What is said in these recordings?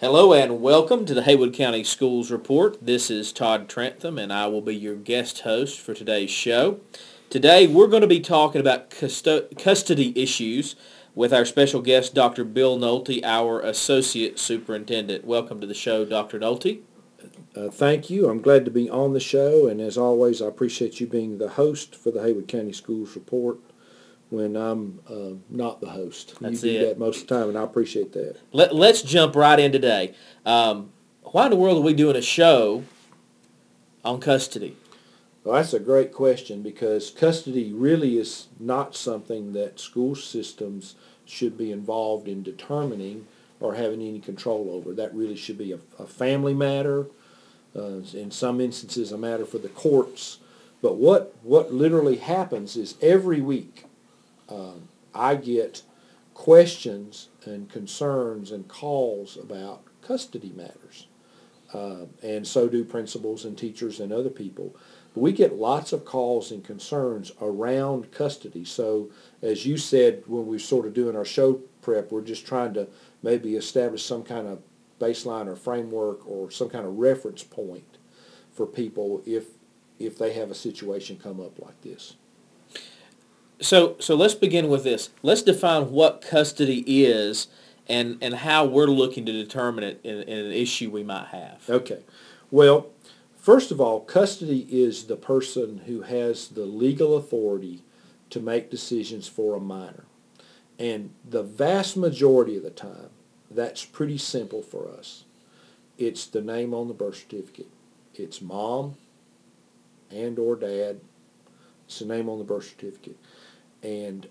Hello and welcome to the Haywood County Schools Report. This is Todd Trentham and I will be your guest host for today's show. Today we're going to be talking about custody issues with our special guest, Dr. Bill Nolte, our Associate Superintendent. Welcome to the show, Dr. Nolte. Thank you. I'm glad to be on the show, and as always, I appreciate you being the host for the Haywood County Schools Report when I'm not the host. That's You do it. that most of the time, and I appreciate that. Let's jump right in today. Why in the world are we doing a show on custody? Well, that's a great question because custody really is not something that school systems should be involved in determining or having any control over. That really should be a family matter, in some instances a matter for the courts. But what literally happens is every week I get questions and concerns and calls about custody matters. And so do principals and teachers and other people. But we get lots of calls and concerns around custody. So as you said when we were sort of doing our show prep, we're just trying to maybe establish some kind of baseline or framework or some kind of reference point for people if they have a situation come up like this. So let's begin with this. Let's define what custody is and how we're looking to determine it in an issue we might have. Okay. Well, first of all, custody is the person who has the legal authority to make decisions for a minor. And the vast majority of the time, that's pretty simple for us. It's the name on the birth certificate. It's mom and or dad. It's the name on the birth certificate. And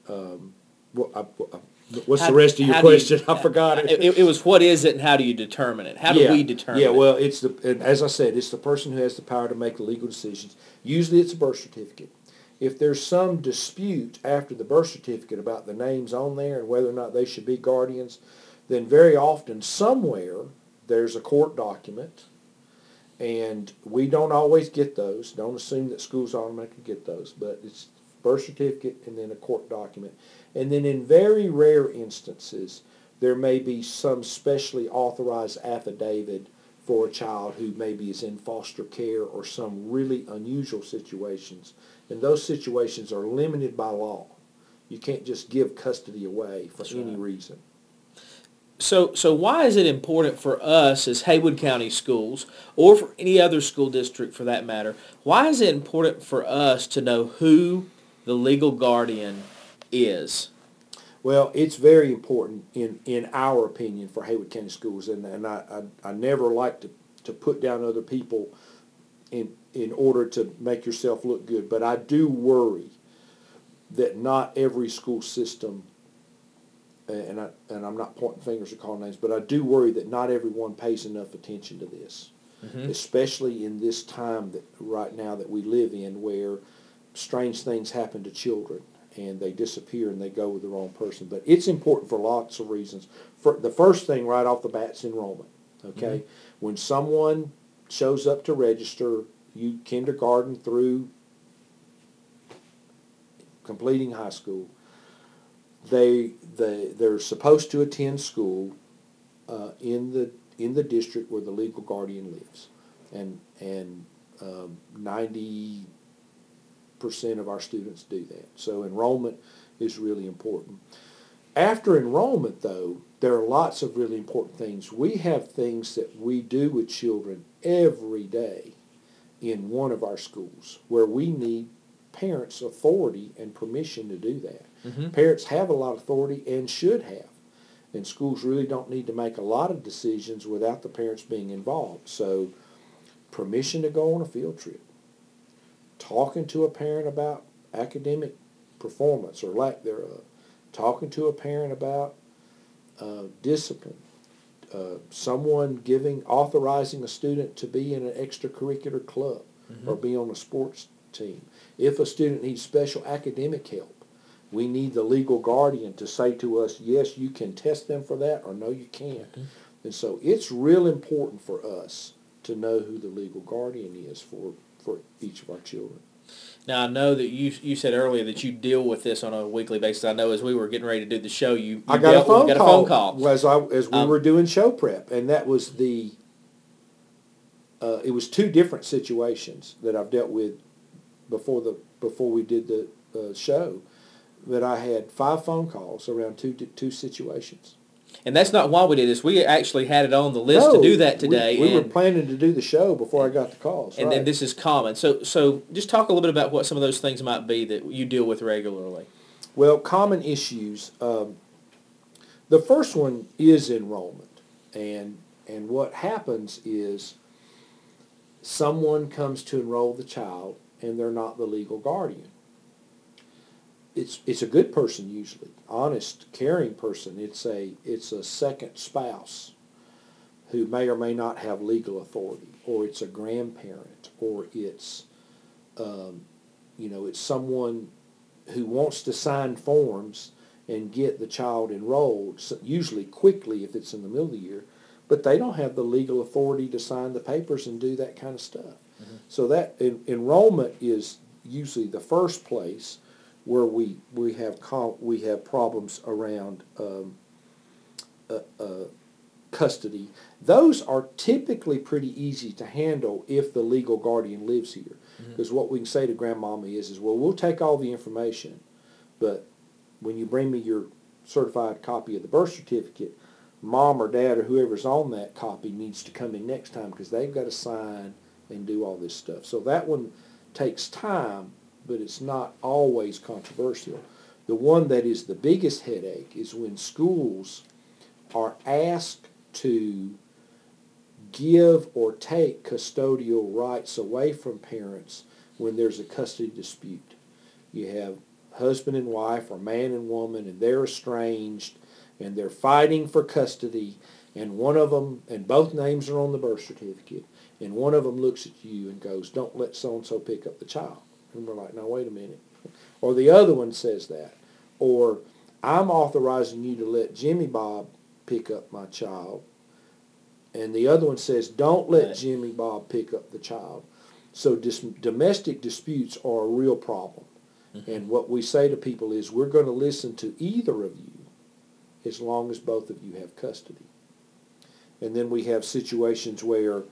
what's the rest of your question? I forgot it. It was what is it and how do you determine it? How do we determine it? Well, and as I said, it's the person who has the power to make the legal decisions. Usually it's a birth certificate. If there's some dispute after the birth certificate about the names on there and whether or not they should be guardians, then very often somewhere there's a court document, and we don't always get those. Don't assume that schools automatically get those, but it's birth certificate and then a court document. And then in very rare instances, there may be some specially authorized affidavit for a child who maybe is in foster care or some really unusual situations. And those situations are limited by law. You can't just give custody away for any reason. So why is it important for us as Haywood County Schools, or for any other school district for that matter, why is it important for us to know who the legal guardian is? Well, it's very important in our opinion for Haywood County Schools, and I never like to put down other people in order to make yourself look good, but I do worry that not every school system, and I'm not pointing fingers or calling names, but I do worry that not everyone pays enough attention to this, especially in this time that right now that we live in where strange things happen to children and they disappear and they go with the wrong person. But it's important for lots of reasons. For the first thing right off the bat is enrollment. Okay, when someone shows up to register, you kindergarten through completing high school, they're supposed to attend school in the district where the legal guardian lives, and 90% of our students do that. So enrollment is really important. After enrollment, though, there are lots of really important things. We have things that we do with children every day in one of our schools where we need parents' authority and permission to do that. Parents have a lot of authority and should have. And schools really don't need to make a lot of decisions without the parents being involved. So permission to go on a field trip, talking to a parent about academic performance or lack thereof, talking to a parent about discipline, someone authorizing a student to be in an extracurricular club or be on a sports team. If a student needs special academic help, we need the legal guardian to say to us, yes, you can test them for that, or no, you can't. And so it's real important for us to know who the legal guardian is for each of our children. Now, I know that you said earlier that you deal with this on a weekly basis. I know as we were getting ready to do the show, I got a phone call. As we were doing show prep, and that was it was two different situations that I've dealt with before we did the show. That I had 5 phone calls around two situations. And that's not why we did this. We actually had it on the list to do that today. We were planning to do the show before I got the calls. And then this is common. So just talk a little bit about what some of those things might be that you deal with regularly. Well, common issues. The first one is enrollment, and what happens is someone comes to enroll the child, and they're not the legal guardian. It's a good person usually, honest, caring person. It's a second spouse who may or may not have legal authority, or it's a grandparent, or it's it's someone who wants to sign forms and get the child enrolled, usually quickly if it's in the middle of the year, but they don't have the legal authority to sign the papers and do that kind of stuff. Mm-hmm. So that enrollment is usually the first place where we have problems around custody. Those are typically pretty easy to handle if the legal guardian lives here. Because mm-hmm. what we can say to grandmama is, well, we'll take all the information, but when you bring me your certified copy of the birth certificate, mom or dad or whoever's on that copy needs to come in next time because they've got to sign and do all this stuff. So that one takes time, but it's not always controversial. The one that is the biggest headache is when schools are asked to give or take custodial rights away from parents when there's a custody dispute. You have husband and wife or man and woman, and they're estranged, and they're fighting for custody, and one of them, and both names are on the birth certificate, and one of them looks at you and goes, don't let so-and-so pick up the child. And we're like, no, wait a minute. Or the other one says that. Or I'm authorizing you to let Jimmy Bob pick up my child. And the other one says, don't let Jimmy Bob pick up the child. So domestic disputes are a real problem. Mm-hmm. And what we say to people is, we're going to listen to either of you as long as both of you have custody. And then we have situations where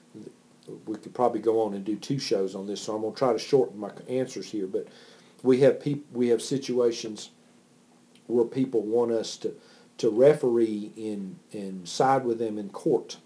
we could probably go on and do 2 shows on this, so I'm going to try to shorten my answers here. But we have situations where people want us to referee and side with them in court,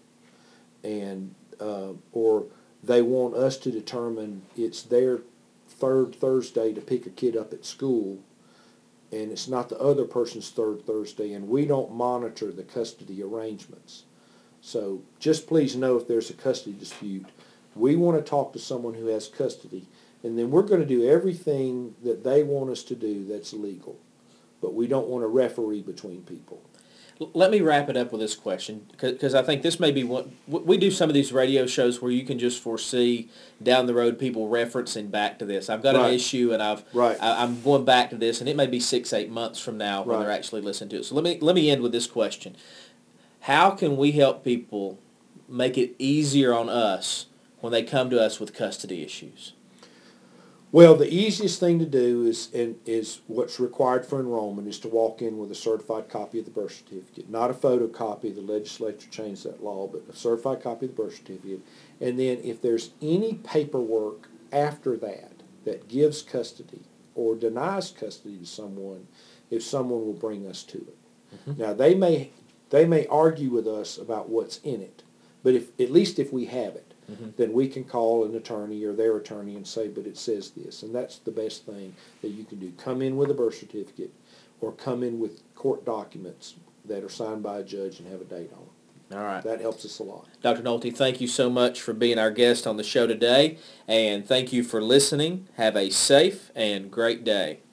and or they want us to determine it's their third Thursday to pick a kid up at school, and it's not the other person's third Thursday, and we don't monitor the custody arrangements. So just please know if there's a custody dispute, we want to talk to someone who has custody, and then we're going to do everything that they want us to do that's legal. But we don't want to referee between people. Let me wrap it up with this question, because I think this may be what we do. Some of these radio shows where you can just foresee down the road people referencing back to this. I've got an issue, and I'm going back to this, and it may be 6-8 months from now when they're actually listening to it. So let me end with this question: how can we help people make it easier on us when they come to us with custody issues? Well, the easiest thing to do is what's required for enrollment is to walk in with a certified copy of the birth certificate, not a photocopy. The legislature changed that law, but a certified copy of the birth certificate. And then if there's any paperwork after that gives custody or denies custody to someone, if someone will bring us to it. Mm-hmm. Now, they may argue with us about what's in it, but at least if we have it, mm-hmm. then we can call an attorney or their attorney and say, but it says this. And that's the best thing that you can do. Come in with a birth certificate or come in with court documents that are signed by a judge and have a date on them. All right. That helps us a lot. Dr. Nolte, thank you so much for being our guest on the show today, and thank you for listening. Have a safe and great day.